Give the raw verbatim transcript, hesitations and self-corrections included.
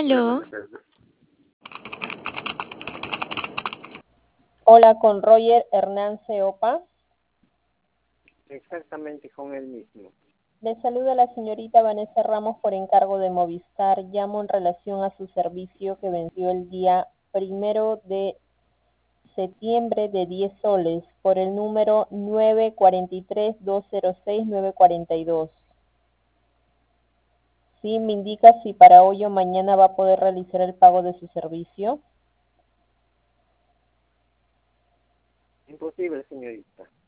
Aló, Hola, con Roger Hernán Opa. Exactamente con él mismo. Le saluda la señorita Vanessa Ramos por encargo de Movistar. Llamo en relación a su servicio que venció el día primero de septiembre de diez soles por el número nueve cuatro tres dos cero seis nueve cuatro dos. Sí, me indica si para hoy o mañana va a poder realizar el pago de su servicio. Imposible, señorita.